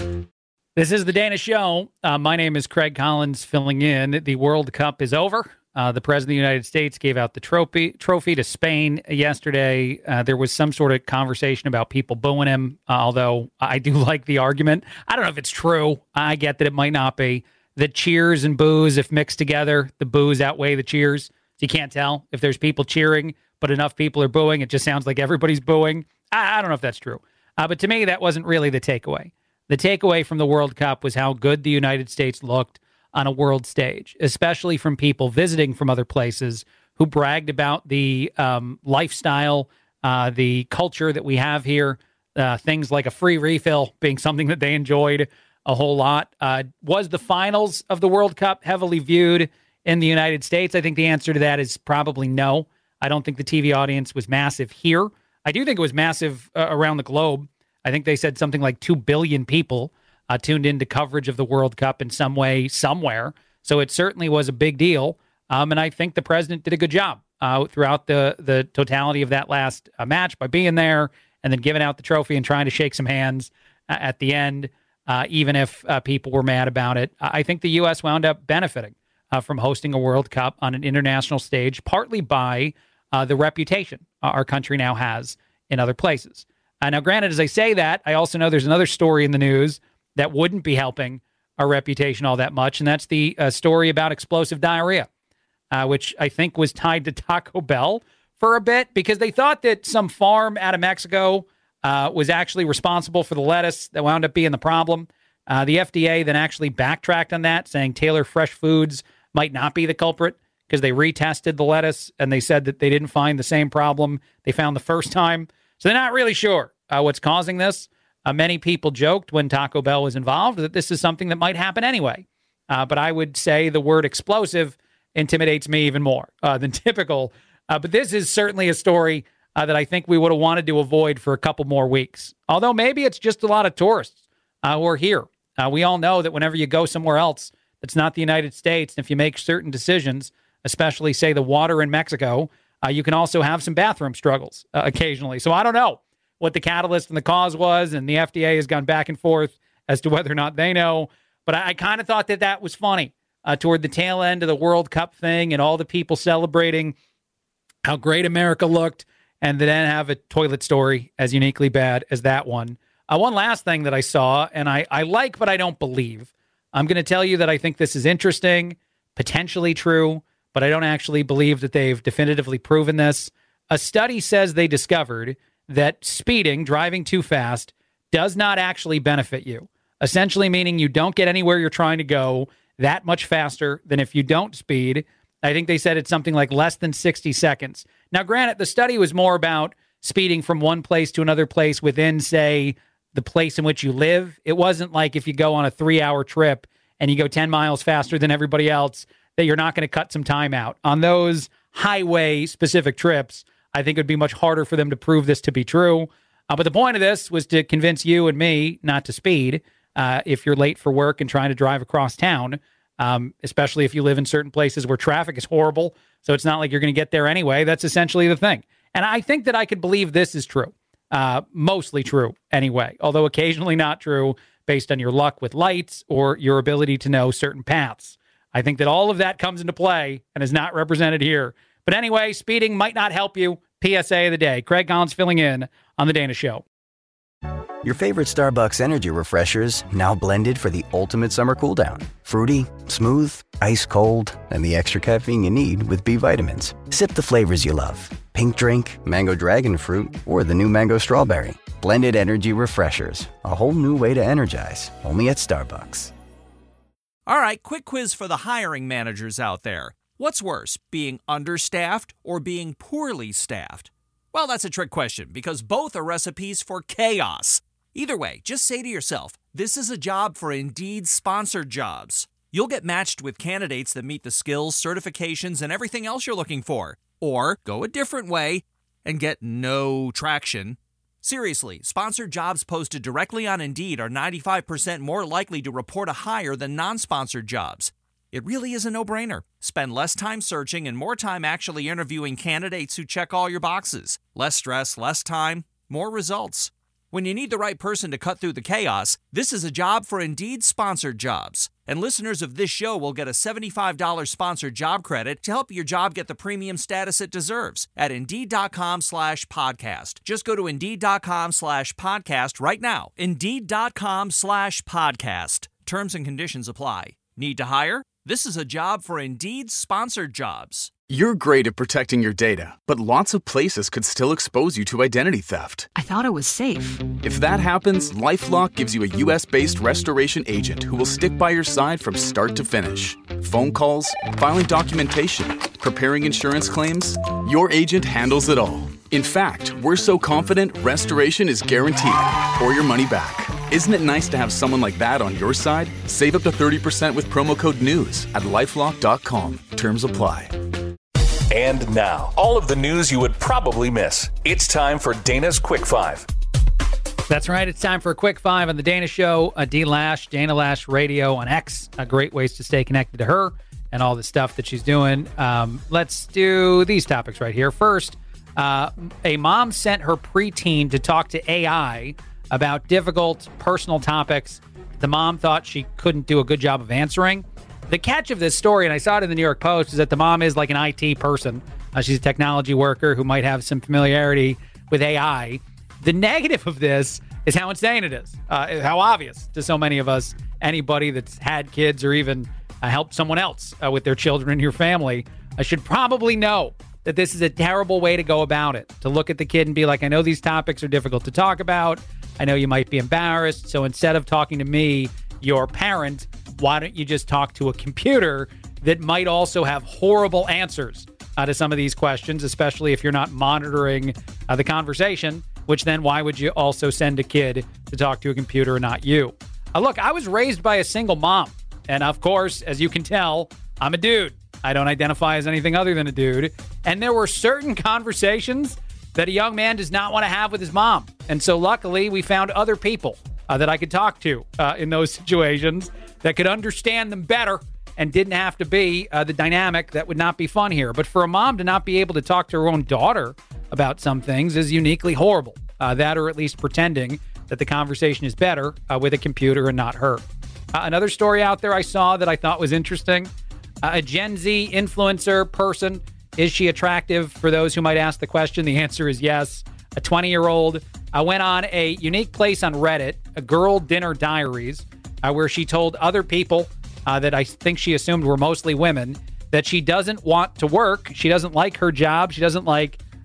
This is The Dana Show. Uh, my name is Craig Collins filling in. The World Cup is over. Uh, the President of the United States gave out the trophy, trophy to Spain yesterday. Uh, there was some sort of conversation about people booing him, uh, although I do like the argument. I don't know if it's true. I get that it might not be. The cheers and boos, if mixed together, the boos outweigh the cheers. So you can't tell if there's people cheering, but enough people are booing. It just sounds like everybody's booing. I, I don't know if that's true. Uh, but to me, that wasn't really the takeaway. The takeaway from the World Cup was how good the United States looked on a world stage, especially from people visiting from other places who bragged about the um, lifestyle, uh, the culture that we have here, uh, things like a free refill being something that they enjoyed a whole lot. Uh, was the finals of the World Cup heavily viewed in the United States? I think the answer to that is probably no. I don't think the T V audience was massive here. I do think it was massive uh, around the globe. I think they said something like two billion people uh, tuned into coverage of the World Cup in some way, somewhere. So it certainly was a big deal. Um, and I think the president did a good job uh, throughout the, the totality of that last uh, match by being there and then giving out the trophy and trying to shake some hands uh, at the end, uh, even if uh, people were mad about it. I think the U S wound up benefiting uh, from hosting a World Cup on an international stage, partly by uh, the reputation our country now has in other places. Uh, now, granted, as I say that, I also know there's another story in the news that wouldn't be helping our reputation all that much, and that's the uh, story about explosive diarrhea, uh, which I think was tied to Taco Bell for a bit because they thought that some farm out of Mexico uh, was actually responsible for the lettuce that wound up being the problem. Uh, the F D A then actually backtracked on that, saying Taylor Fresh Foods might not be the culprit because they retested the lettuce, and they said that they didn't find the same problem they found the first time. So they're not really sure uh, what's causing this. Uh, many people joked when Taco Bell was involved that this is something that might happen anyway. Uh, but I would say the word explosive intimidates me even more uh, than typical. Uh, but this is certainly a story uh, that I think we would have wanted to avoid for a couple more weeks. Although maybe it's just a lot of tourists uh, who are here. Uh, we all know that whenever you go somewhere else that's not the United States, and if you make certain decisions, especially, say, the water in Mexico, Uh, you can also have some bathroom struggles uh, occasionally. So I don't know what the catalyst and the cause was, and the F D A has gone back and forth as to whether or not they know. But I, I kind of thought that that was funny uh, toward the tail end of the World Cup thing and all the people celebrating how great America looked, and then have a toilet story as uniquely bad as that one. Uh, one last thing that I saw, and I, I like but I don't believe. I'm going to tell you that I think this is interesting, potentially true, but I don't actually believe that they've definitively proven this. A study says they discovered that speeding, driving too fast, does not actually benefit you. Essentially meaning you don't get anywhere you're trying to go that much faster than if you don't speed. I think they said it's something like less than sixty seconds. Now, granted, the study was more about speeding from one place to another place within, say, the place in which you live. It wasn't like if you go on a three-hour trip and you go ten miles faster than everybody else, that you're not going to cut some time out. On those highway-specific trips, I think it would be much harder for them to prove this to be true. Uh, but the point of this was to convince you and me not to speed uh, if you're late for work and trying to drive across town, um, especially if you live in certain places where traffic is horrible. So it's not like you're going to get there anyway. That's essentially the thing. And I think that I could believe this is true. Uh, mostly true anyway, although occasionally not true based on your luck with lights or your ability to know certain paths. I think that all of that comes into play and is not represented here. But anyway, speeding might not help you. P S A of the day. Craig Collins filling in on The Dana Show. Your favorite Starbucks energy refreshers now blended for the ultimate summer cool down. Fruity, smooth, ice cold, and the extra caffeine you need with B vitamins. Sip the flavors you love. Pink drink, mango dragon fruit, or the new mango strawberry. Blended energy refreshers. A whole new way to energize. Only at Starbucks. All right, quick quiz for the hiring managers out there. What's worse, being understaffed or being poorly staffed? Well, that's a trick question because both are recipes for chaos. Either way, just say to yourself, this is a job for Indeed sponsored jobs. You'll get matched with candidates that meet the skills, certifications, and everything else you're looking for. Or go a different way and get no traction. Seriously, sponsored jobs posted directly on Indeed are ninety-five percent more likely to report a hire than non-sponsored jobs. It really is a no-brainer. Spend less time searching and more time actually interviewing candidates who check all your boxes. Less stress, less time, more results. When you need the right person to cut through the chaos, this is a job for Indeed sponsored jobs. And listeners of this show will get a seventy-five dollars sponsored job credit to help your job get the premium status it deserves at Indeed.com slash podcast. Just go to Indeed.com slash podcast right now. Indeed.com slash podcast. Terms and conditions apply. Need to hire? This is a job for Indeed sponsored jobs. You're great at protecting your data, but lots of places could still expose you to identity theft. I thought it was safe. If that happens, LifeLock gives you a U S-based restoration agent who will stick by your side from start to finish. Phone calls, filing documentation, preparing insurance claims, your agent handles it all. In fact, we're so confident restoration is guaranteed or your money back. Isn't it nice to have someone like that on your side? Save up to thirty percent with promo code NEWS at lifelock dot com. Terms apply. And now, all of the news you would probably miss. It's time for Dana's Quick Five. That's right. It's time for a Quick Five on The Dana Show. Uh, D Lash, Dana Lash Radio on X. Uh, great ways to stay connected to her and all the stuff that she's doing. Um, let's do these topics right here. First, uh, a mom sent her preteen to talk to A I about difficult personal topics the mom thought she couldn't do a good job of answering. The catch of this story, and I saw it in the New York Post, is that the mom is like an I T person. Uh, she's a technology worker who might have some familiarity with A I. The negative of this is how insane it is, uh, how obvious to so many of us. Anybody that's had kids or even uh, helped someone else uh, with their children in your family uh, should probably know that this is a terrible way to go about it, to look at the kid and be like, I know these topics are difficult to talk about. I know you might be embarrassed. So instead of talking to me, your parent, why don't you just talk to a computer that might also have horrible answers uh, to some of these questions, especially if you're not monitoring uh, the conversation, which then why would you also send a kid to talk to a computer and not you? Uh, look, I was raised by a single mom. And of course, as you can tell, I'm a dude. I don't identify as anything other than a dude. And there were certain conversations that a young man does not want to have with his mom. And so luckily, we found other people uh, that I could talk to uh, in those situations that could understand them better and didn't have to be uh, the dynamic that would not be fun here. But for a mom to not be able to talk to her own daughter about some things is uniquely horrible. Uh, that or at least pretending that the conversation is better uh, with a computer and not her. Uh, another story out there I saw that I thought was interesting. Uh, a Gen Z influencer person. Is she attractive? For those who might ask the question, the answer is yes. A twenty-year-old uh, went on a unique place on Reddit, a girl dinner diaries, uh, where she told other people uh, that I think she assumed were mostly women that she doesn't want to work. She doesn't like her job. She doesn't like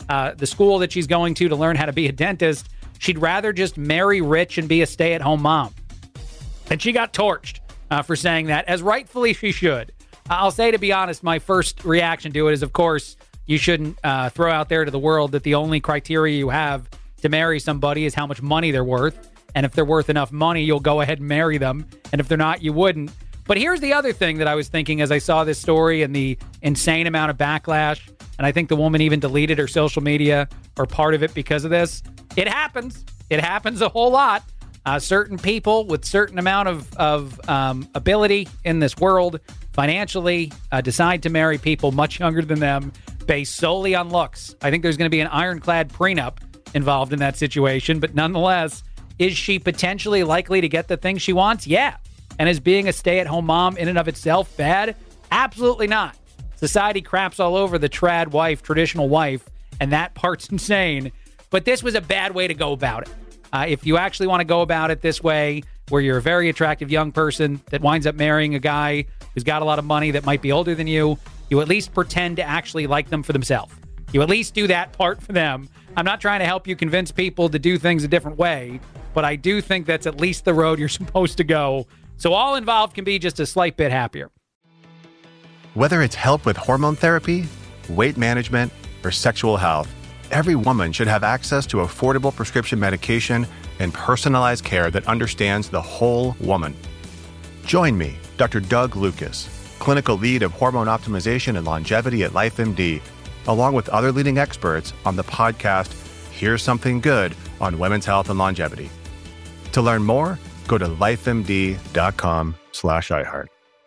uh, the school that she's going to to learn how to be a dentist. She'd rather just marry rich and be a stay-at-home mom. And she got torched uh, for saying that, as rightfully she should. I'll say, to be honest, my first reaction to it is, of course, you shouldn't uh, throw out there to the world that the only criteria you have to marry somebody is how much money they're worth. And if they're worth enough money, you'll go ahead and marry them. And if they're not, you wouldn't. But here's the other thing that I was thinking as I saw this story and the insane amount of backlash. And I think the woman even deleted her social media or part of it because of this. It happens. It happens a whole lot. Uh, certain people with certain amount of, of um, ability in this world financially uh, decide to marry people much younger than them based solely on looks. I think there's going to be an ironclad prenup involved in that situation. But nonetheless, is she potentially likely to get the thing she wants? Yeah. And is being a stay-at-home mom in and of itself bad? Absolutely not. Society craps all over the trad wife, traditional wife, and that part's insane. But this was a bad way to go about it. Uh, if you actually want to go about it this way, where you're a very attractive young person that winds up marrying a guy who's got a lot of money that might be older than you, you at least pretend to actually like them for themselves. You at least do that part for them. I'm not trying to help you convince people to do things a different way, but I do think that's at least the road you're supposed to go. So all involved can be just a slight bit happier. Whether it's help with hormone therapy, weight management, or sexual health, every woman should have access to affordable prescription medication and personalized care that understands the whole woman. Join me, Doctor Doug Lucas, clinical lead of hormone optimization and longevity at LifeMD, along with other leading experts on the podcast, Here's Something Good on Women's Health and Longevity. To learn more, go to lifemd.com slash iHeart.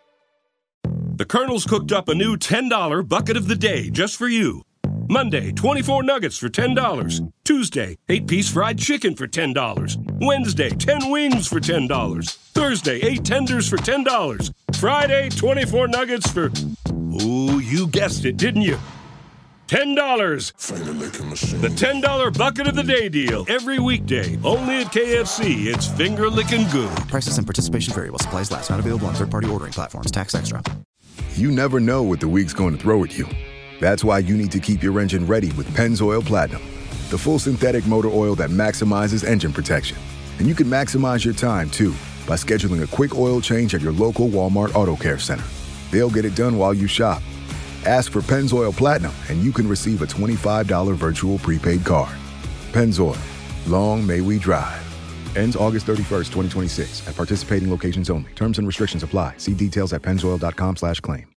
The Colonel's cooked up a new ten dollar bucket of the day just for you. Monday, twenty-four nuggets for ten dollars. Tuesday, eight-piece fried chicken for ten dollars. Wednesday, ten wings for ten dollars. Thursday, eight tenders for ten dollars. Friday, twenty-four nuggets for... Ooh, you guessed it, didn't you? ten dollars. The ten dollar bucket of the day deal. Every weekday. Only at K F C. It's finger-licking good. Prices and participation vary while supplies last. Not available on third-party ordering platforms. Tax extra. You never know what the week's going to throw at you. That's why you need to keep your engine ready with Pennzoil Platinum, the full synthetic motor oil that maximizes engine protection. And you can maximize your time, too, by scheduling a quick oil change at your local Walmart Auto Care Center. They'll get it done while you shop. Ask for Pennzoil Platinum, and you can receive a twenty-five dollars virtual prepaid card. Pennzoil. Long may we drive. Ends August thirty-first, twenty twenty-six at participating locations only. Terms and restrictions apply. See details at pennzoil.com slash claim.